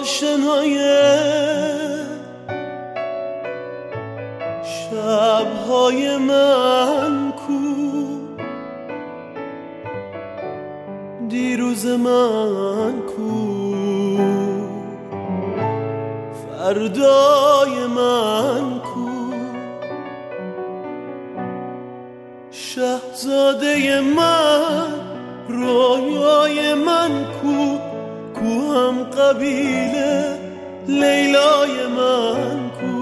آشنای شبهای من کو، دیروز من کو، فردای من کو، شهزاده من، رویای من کو، کو هم قبیله لیلای من کو.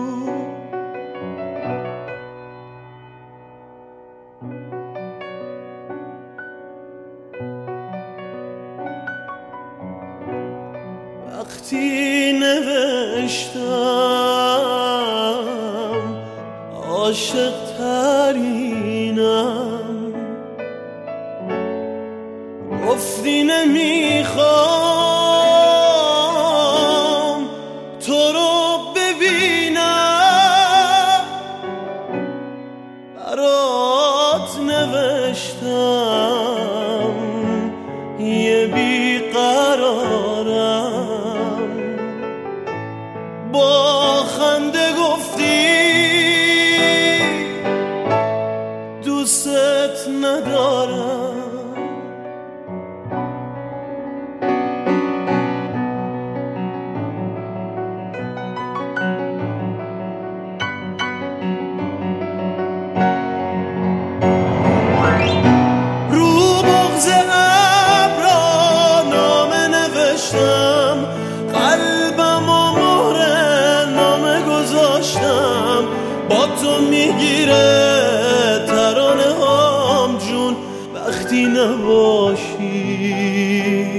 وقتی نوشتم عاشق ترینم، گفتی نمیخوام تو رو ببینم، برات نوشتم یه بیقرارم، با خنده گفتی دوست ندارم. قلبم و مهر نامه گذاشتم، با تو میگیره ترانه هام جون، وقتی نباشی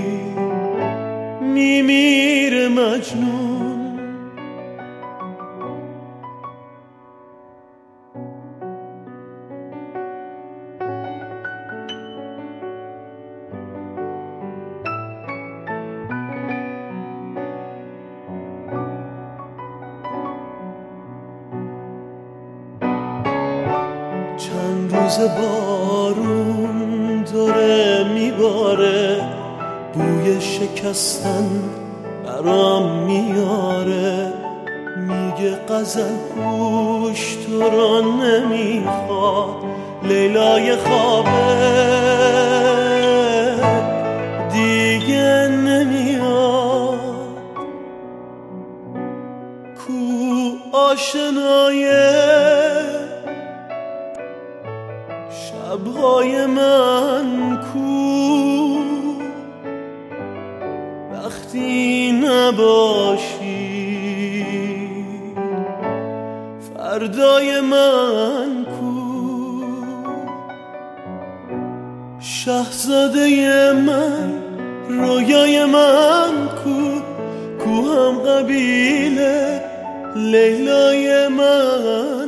میمیره مجنون. چند روز بارون داره میباره، بوی شکستن برام میاره، میگه غزل پوش تو را نمیخواد، لیلای خوابه دیگه نمیاد. کو آشنای شبهای من کو، وقتی نباشی فردای من کو، شهزاده من، رویای من کو، کو هم قبیله لیلای من